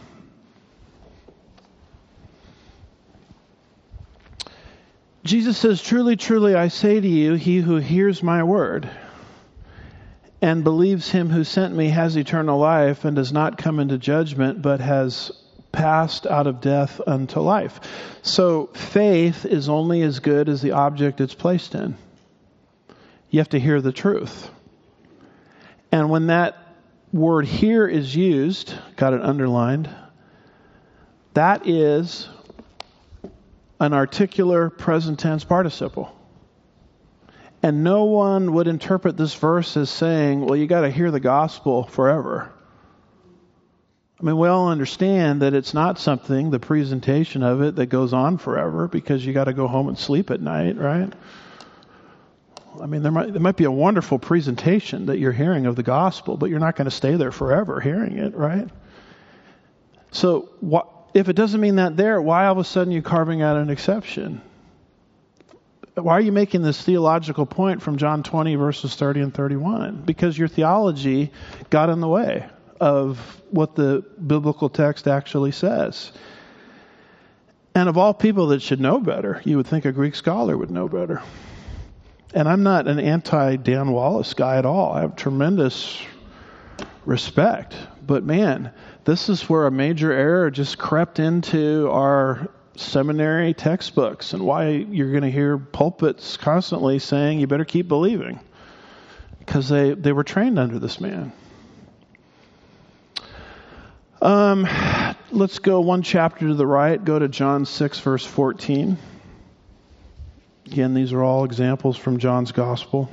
Jesus says, truly, truly, I say to you, he who hears my word and believes him who sent me has eternal life and does not come into judgment, but has passed out of death unto life. So faith is only as good as the object it's placed in. You have to hear the truth. And when that word here is used, got it underlined, that is an articular present tense participle. And no one would interpret this verse as saying, well, you got to hear the gospel forever. I mean, we all understand that it's not something, the presentation of it, that goes on forever, because you got to go home and sleep at night, right? I mean, there might there might be a wonderful presentation that you're hearing of the gospel, but you're not going to stay there forever hearing it, right? So what, if it doesn't mean that there, why all of a sudden you carving out an exception? Why are you making this theological point from John twenty, verses thirty and thirty-one? Because your theology got in the way of what the biblical text actually says. And of all people that should know better, you would think a Greek scholar would know better. And I'm not an anti-Dan Wallace guy at all. I have tremendous respect. But man, this is where a major error just crept into our seminary textbooks, and why you're going to hear pulpits constantly saying you better keep believing, because they, they were trained under this man. Um, let's go one chapter to the right. Go to John six, verse fourteen. Again, these are all examples from John's Gospel.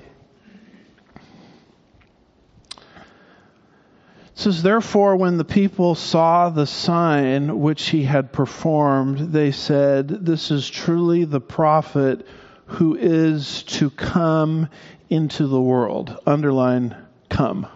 It says, therefore, when the people saw the sign which he had performed, they said, this is truly the prophet who is to come into the world. Underline, come.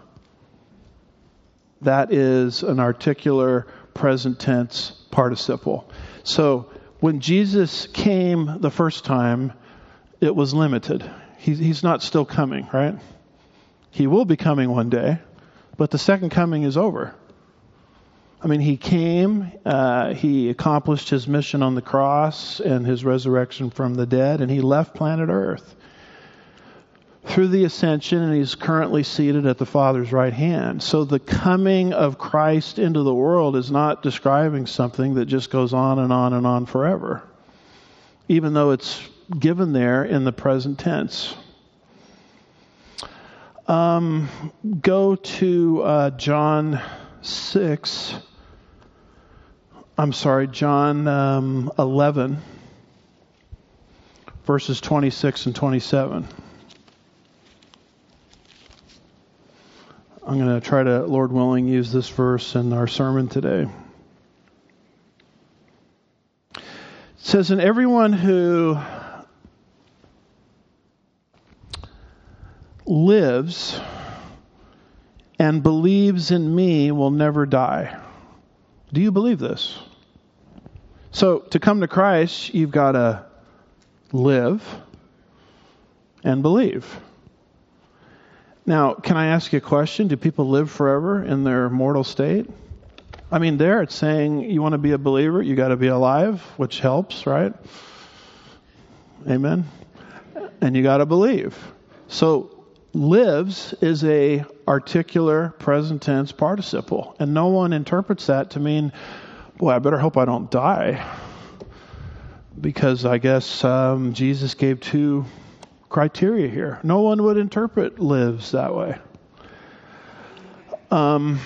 That is an articular present tense participle. So when Jesus came the first time, it was limited. He's, he's not still coming, right? He will be coming one day, but the second coming is over. I mean, he came, uh, he accomplished his mission on the cross and his resurrection from the dead, and he left planet Earth through the ascension, and he's currently seated at the Father's right hand. So the coming of Christ into the world is not describing something that just goes on and on and on forever. Even though it's given there in the present tense. Um, go to uh, John six. I'm sorry, John um, eleven, verses twenty-six and twenty-seven. I'm going to try to, Lord willing, use this verse in our sermon today. It says, "And everyone who lives and believes in me will never die." Do you believe this? So to come to Christ, you've got to live and believe. Now, can I ask you a question? Do people live forever in their mortal state? I mean, there it's saying you want to be a believer, you got to be alive, which helps, right? Amen. And you got to believe. So lives is a articular present tense participle, and no one interprets that to mean, boy, I better hope I don't die, because I guess um, Jesus gave two criteria here. No one would interpret lives that way. Um,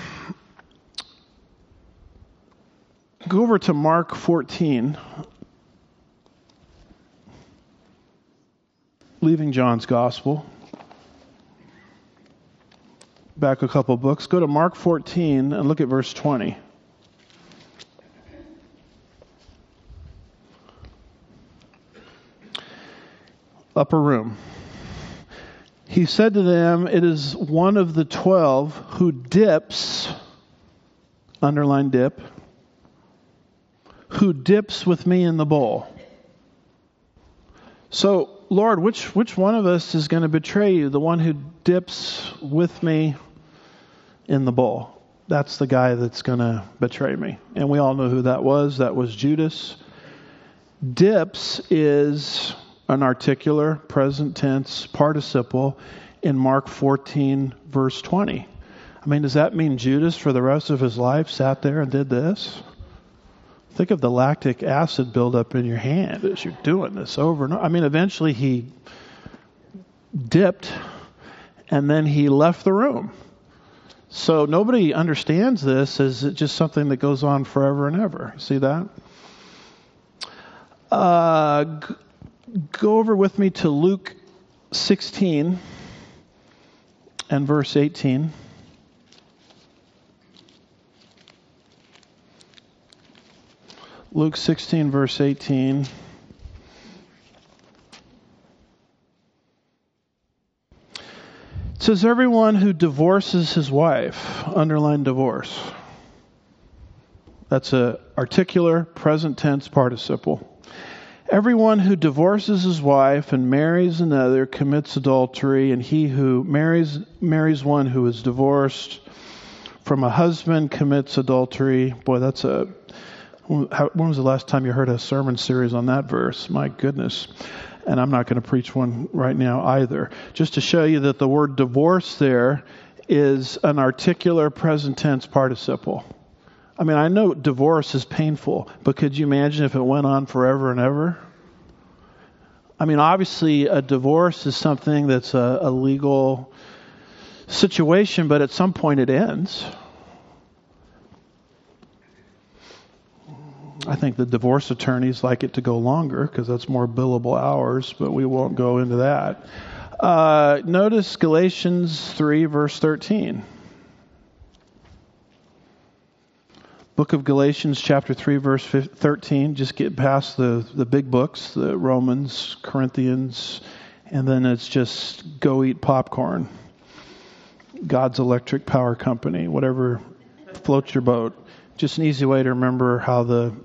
go over to Mark fourteen. Leaving John's Gospel. Back a couple books. Go to Mark fourteen and look at verse twenty. Upper room. He said to them, "It is one of the twelve who dips," underline dip, "who dips with me in the bowl." So, Lord, which which one of us is going to betray you? The one who dips with me in the bowl. That's the guy that's going to betray me. And we all know who that was. That was Judas. Dips is an articular present tense participle in Mark fourteen, verse twenty. I mean, does that mean Judas for the rest of his life sat there and did this? Think of the lactic acid buildup in your hand as you're doing this over and over. I mean, eventually he dipped and then he left the room. So nobody understands this as just something that goes on forever and ever. See that? Uh, g- go over with me to Luke sixteen and verse eighteen. Luke sixteen, verse eighteen. It says, "Everyone who divorces his wife," underline divorce. That's a articular present tense participle. "Everyone who divorces his wife and marries another commits adultery, and he who marries marries one who is divorced from a husband commits adultery." Boy, that's a How, when was the last time you heard a sermon series on that verse? My goodness. And I'm not going to preach one right now either. Just to show you that the word divorce there is an articular present tense participle. I mean, I know divorce is painful, but could you imagine if it went on forever and ever? I mean, obviously a divorce is something that's a, a legal situation, but at some point it ends. I think the divorce attorneys like it to go longer because that's more billable hours, but we won't go into that. Uh, notice Galatians three, verse thirteen. Book of Galatians, chapter three, verse thirteen. Just get past the, the big books, the Romans, Corinthians, and then it's just go eat popcorn. God's Electric Power Company, whatever floats your boat. Just an easy way to remember how the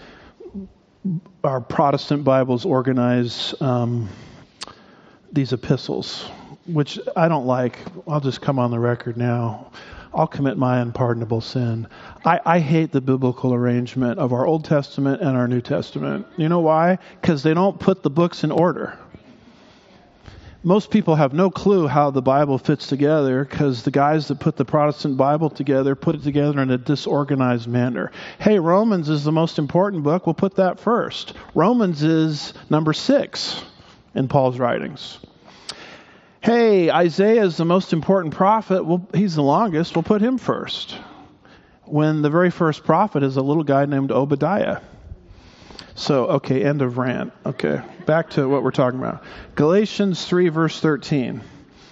our Protestant Bibles organize um, these epistles, which I don't like. I'll just come on the record now. I'll commit my unpardonable sin. I, I hate the biblical arrangement of our Old Testament and our New Testament. You know why? Because they don't put the books in order. Most people have no clue how the Bible fits together because the guys that put the Protestant Bible together put it together in a disorganized manner. Hey, Romans is the most important book. We'll put that first. Romans is number six. in Paul's writings. Hey, Isaiah is the most important prophet. Well, he's the longest. We'll put him first. When the very first prophet is a little guy named Obadiah. So, okay, end of rant. Okay, back to what we're talking about. Galatians three, verse thirteen.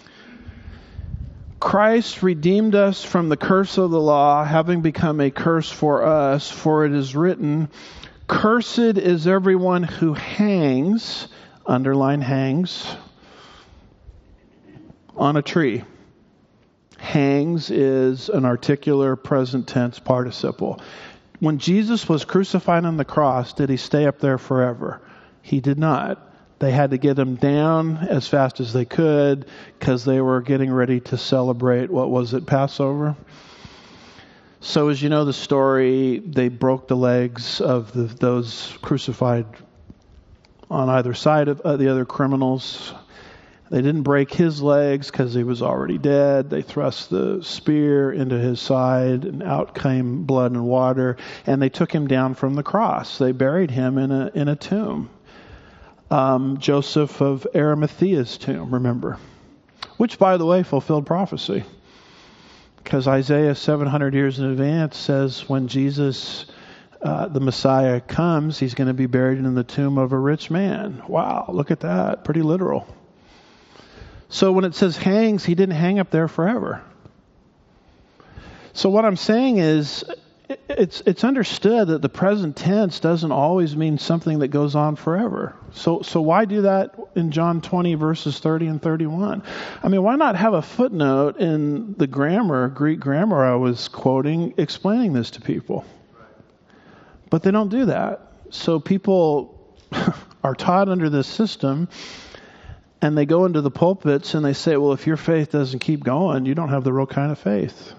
Christ redeemed us from the curse of the law, having become a curse for us, for it is written, cursed is everyone who hangs, underline hangs, on a tree. Hangs is an articular present tense participle. When Jesus was crucified on the cross, did he stay up there forever? He did not. They had to get him down as fast as they could because they were getting ready to celebrate, what was it, Passover? So as you know the story, they broke the legs of the, those crucified on either side of uh, the other criminals. They didn't break his legs because he was already dead. They thrust the spear into his side and out came blood and water. And they took him down from the cross. They buried him in a in a tomb. Um, Joseph of Arimathea's tomb, remember. Which, by the way, fulfilled prophecy. Because Isaiah seven hundred years in advance says when Jesus, uh, the Messiah, comes, he's going to be buried in the tomb of a rich man. Wow, look at that. Pretty literal. So when it says hangs, he didn't hang up there forever. So what I'm saying is, it's it's understood that the present tense doesn't always mean something that goes on forever. So so why do that in John twenty, verses thirty and thirty-one? I mean, why not have a footnote in the grammar, Greek grammar I was quoting, explaining this to people? But they don't do that. So people are taught under this system, and they go into the pulpits and they say, well, if your faith doesn't keep going, you don't have the real kind of faith.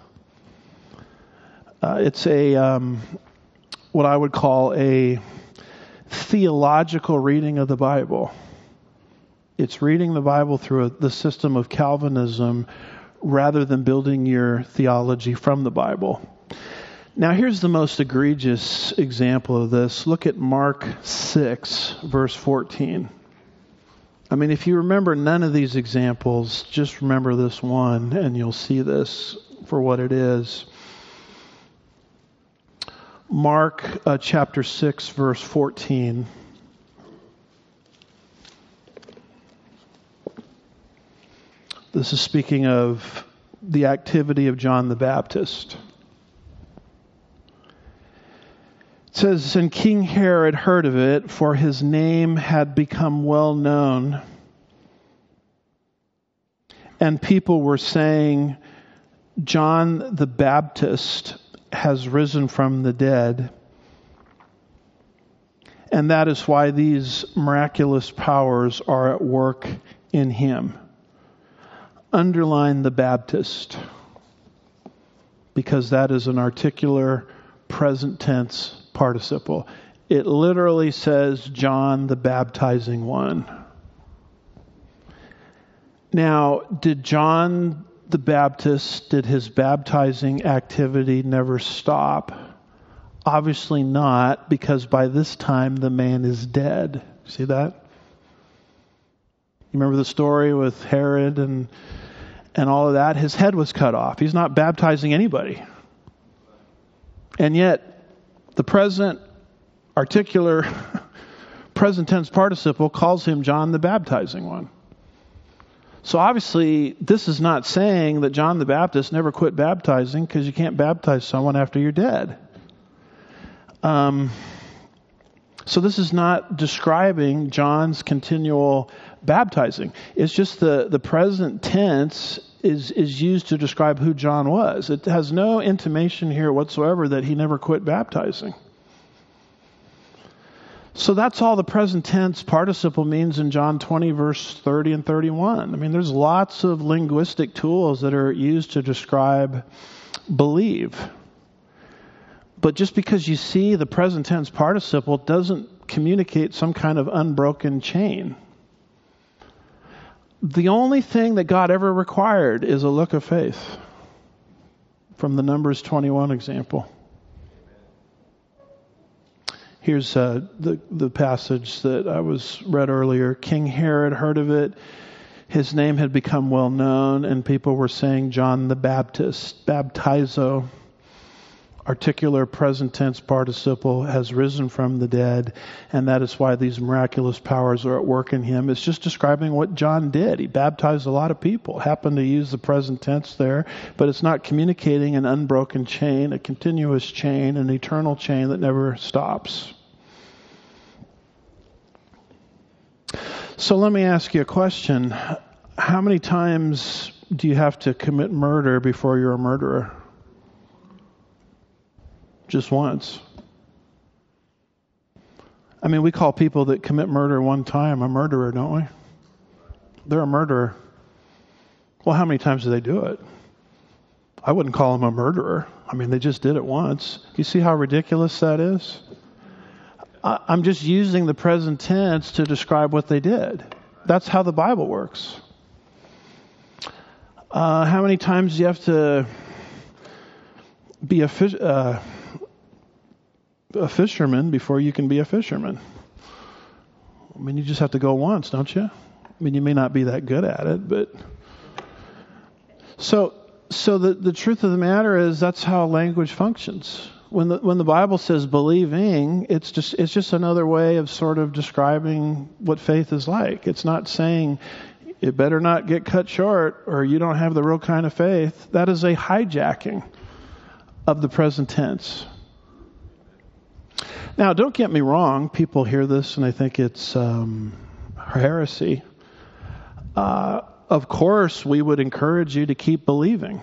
Uh, it's a um, what I would call a theological reading of the Bible. It's reading the Bible through a, the system of Calvinism rather than building your theology from the Bible. Now, here's the most egregious example of this. Look at Mark six, verse fourteen. I mean, if you remember none of these examples, just remember this one, and you'll see this for what it is. Mark uh, chapter six, verse fourteen. This is speaking of the activity of John the Baptist. It says, and King Herod heard of it, for his name had become well known. And people were saying, John the Baptist has risen from the dead. And that is why these miraculous powers are at work in him. Underline the Baptist, because that is an articular present tense participle. It literally says John the baptizing one. Now, did John the Baptist, did his baptizing activity never stop? Obviously not, because by this time the man is dead. See that? You remember the story with Herod and and all of that? His head was cut off. He's not baptizing anybody. And yet, the present articular present tense participle calls him John the baptizing one. So obviously, this is not saying that John the Baptist never quit baptizing, because you can't baptize someone after you're dead. Um, so this is not describing John's continual baptizing. It's just the, the present tense is, is used to describe who John was. It has no intimation here whatsoever that he never quit baptizing. So that's all the present tense participle means in John twenty, verse thirty and thirty-one. I mean, there's lots of linguistic tools that are used to describe believe. But just because you see the present tense participle doesn't communicate some kind of unbroken chain. The only thing that God ever required is a look of faith, from the Numbers twenty-one example. Here's uh, the, the passage that I was read earlier. King Herod heard of it. His name had become well known, and people were saying John the Baptist, baptizo, articular present tense participle, has risen from the dead, and that is why these miraculous powers are at work in him. It's just describing what John did. He baptized a lot of people. Happened to use the present tense there, but it's not communicating an unbroken chain, a continuous chain, an eternal chain that never stops. So let me ask you a question. How many times do you have to commit murder before you're a murderer? Just once. I mean, we call people that commit murder one time a murderer, don't we? They're a murderer. Well, how many times do they do it? I wouldn't call them a murderer. I mean, they just did it once. You see how ridiculous that is? I'm just using the present tense to describe what they did. That's how the Bible works. Uh, how many times do you have to be a fish, uh, a fisherman before you can be a fisherman? I mean, you just have to go once, don't you? I mean, you may not be that good at it, but so so the the truth of the matter is that's how language functions. When the when the Bible says believing, it's just it's just another way of sort of describing what faith is like. It's not saying it better not get cut short or you don't have the real kind of faith. That is a hijacking of the present tense. Now, don't get me wrong. People hear this and they think it's um, heresy. Uh, of course, we would encourage you to keep believing.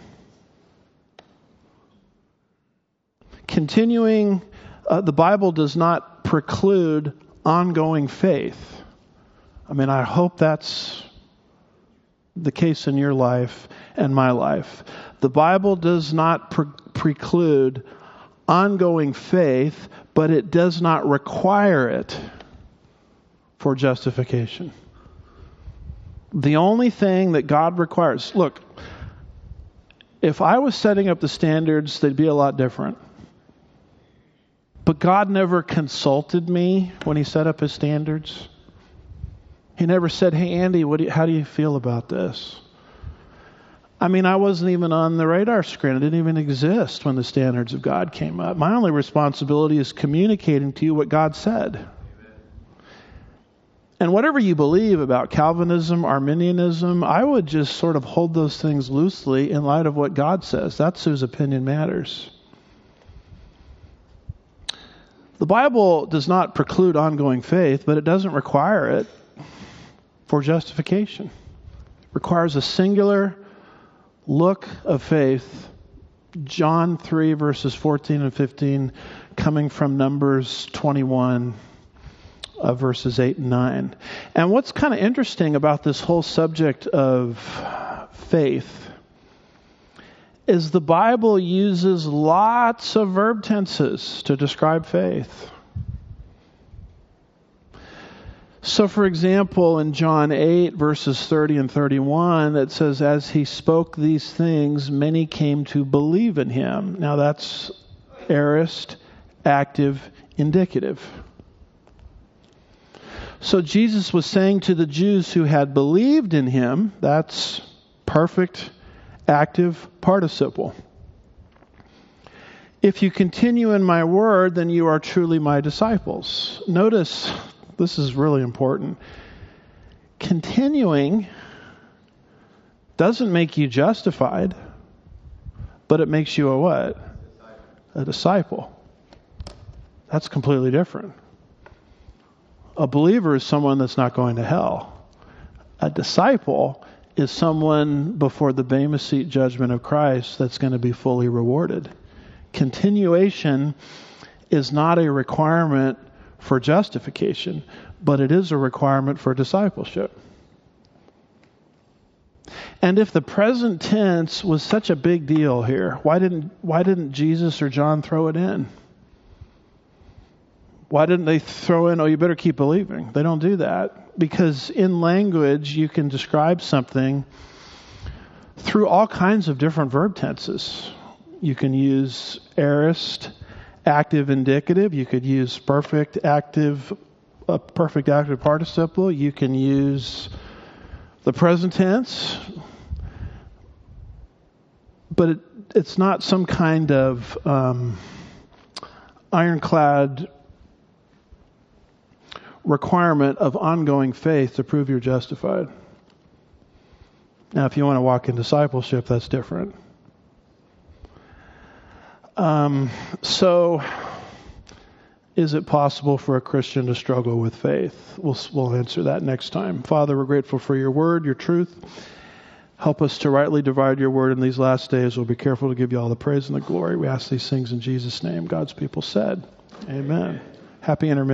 Continuing, uh, the Bible does not preclude ongoing faith. I mean, I hope that's the case in your life and my life. The Bible does not pre- preclude ongoing faith, but it does not require it for justification. The only thing that God requires, look, if I was setting up the standards, they'd be a lot different. But God never consulted me when He set up His standards. He never said, "Hey, Andy, what do you, how do you feel about this?" I mean, I wasn't even on the radar screen. It didn't even exist when the standards of God came up. My only responsibility is communicating to you what God said. Amen. And whatever you believe about Calvinism, Arminianism, I would just sort of hold those things loosely in light of what God says. That's whose opinion matters. The Bible does not preclude ongoing faith, but it doesn't require it for justification. It requires a singular look of faith. John three, verses fourteen and fifteen, coming from Numbers twenty-one, uh, verses eight and nine. And what's kind of interesting about this whole subject of faith is the Bible uses lots of verb tenses to describe faith. So, for example, in John eight, verses thirty and thirty-one, it says, "As he spoke these things, many came to believe in him." Now that's aorist, active, indicative. So Jesus was saying to the Jews who had believed in him, that's perfect, active participle. "If you continue in my word, then you are truly my disciples." Notice, this is really important. Continuing doesn't make you justified, but it makes you a what? A disciple. That's completely different. A believer is someone that's not going to hell. A disciple is someone before the Bema Seat judgment of Christ that's going to be fully rewarded. Continuation is not a requirement for justification, but it is a requirement for discipleship. And if the present tense was such a big deal here, why didn't why didn't Jesus or John throw it in? Why didn't they throw in, "Oh, you better keep believing"? They don't do that. Because in language, you can describe something through all kinds of different verb tenses. You can use aorist, active indicative. You could use perfect active, a perfect active participle. You can use the present tense. But it, it's not some kind of um, ironclad requirement of ongoing faith to prove you're justified. Now, if you want to walk in discipleship, that's different. Um, so, is it possible for a Christian to struggle with faith? We'll, we'll answer that next time. Father, we're grateful for your word, your truth. Help us to rightly divide your word in these last days. We'll be careful to give you all the praise and the glory. We ask these things in Jesus' name. God's people said, amen. Happy intermission.